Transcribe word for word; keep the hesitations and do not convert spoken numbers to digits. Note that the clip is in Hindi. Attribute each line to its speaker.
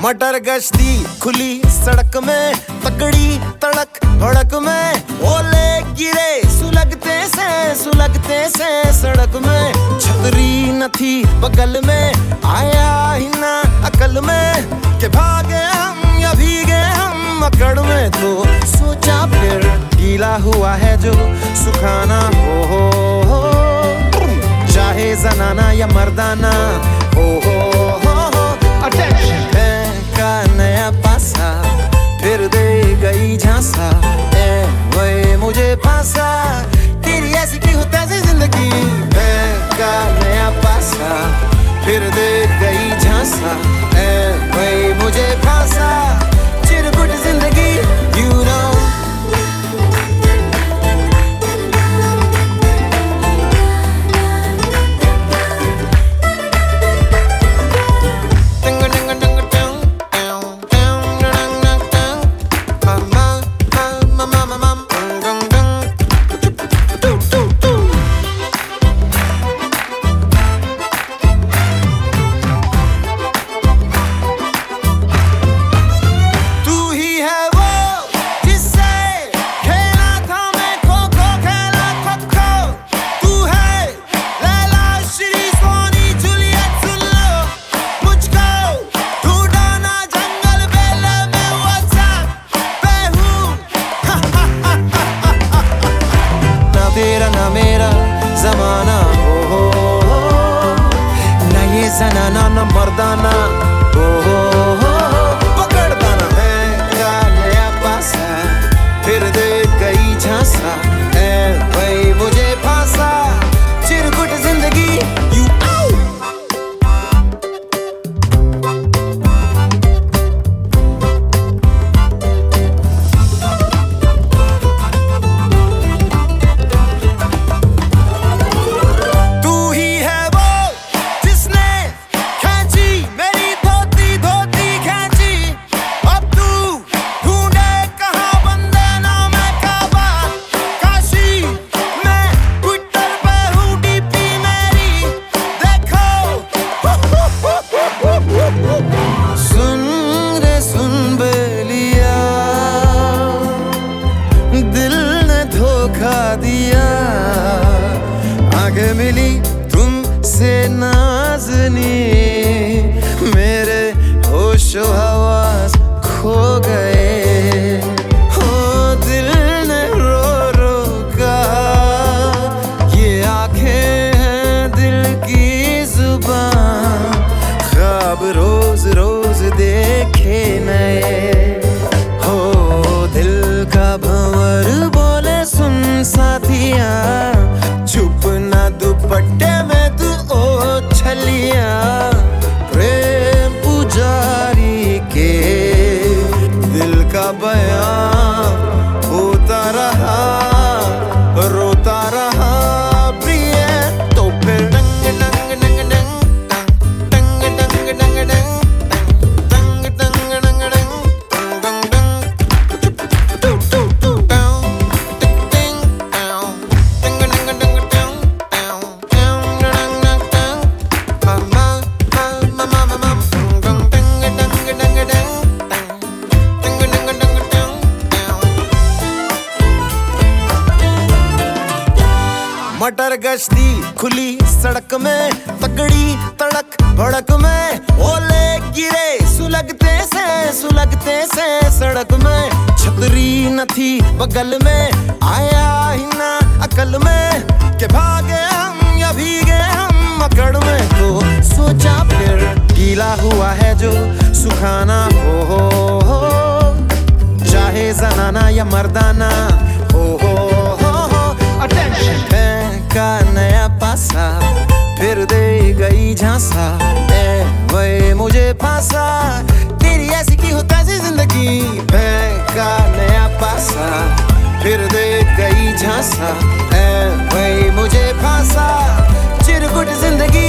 Speaker 1: मटर गश्ती खुली सड़क में, तगड़ी तड़क भड़क में, ओले गिरे सुलगते से सुलगते से सड़क में। छतरी न थी बगल में, आया ही ना अकल में कि भागे हम या भीगे हम अकड़ में। तो सोचा फिर गीला हुआ है जो सुखाना हो, हो, हो चाहे जनाना या मर्दाना हो, हो, हो, हो। अटेंशन का नया पासा फिर दे गई झांसा, ए वही मुझे फांसा। तेरी ऐसी की होता है जिंदगी का नया पासा फिर दे गई झांसा, ए वही मुझे फांसा। चिरकुट जिंदगी यू नो तेरा ना मेरा जमाना हो, हो, हो ना ये जनाना ना मर्दाना हो, हो, हो पकड़दाना है का नया पासा फिर दे गई झांसा, ए वही मुझे फांसा। चिरकुट जिंदगी यू दिया। आगे मिली तुमसे नाज़नी, मेरे होशो हवास खो गए। हो दिल ने रो रो कहा ये आंखें हैं दिल की जुबान, ख्वाब रोज रोज देखे नए। हो दिल का भंवर बोले सुन साथिया, छुप ना दुपट्टे में तू ओ छलिया। प्रेम पुजारी के दिल का बयां होता रहा रोता रहा प्रिय। तो फिर डंग डंग डंग डंग डंग डंग डंग डंग डंग डंग डंग डंग मटर गश्ती खुली सड़क में, तगड़ी तड़क भड़क में, ओले गिरे सुलगते से सुलगते से सड़क में। छतरी न थी बगल में, आया ही ना अकल में कि भागे हम या भीगे हम अकड़ में। तो सोचा फिर गीला हुआ है जो सुखाना हो, हो, हो चाहे जनाना या मर्दाना हो, हो, हो, हो। अटेंशन का नया पासा फिर दे गई झांसा, ए वही मुझे फांसा। तेरी ऐसी की होता है जिंदगी का नया पासा फिर दे गई झांसा, ए वही मुझे फांसा। चिरकुट जिंदगी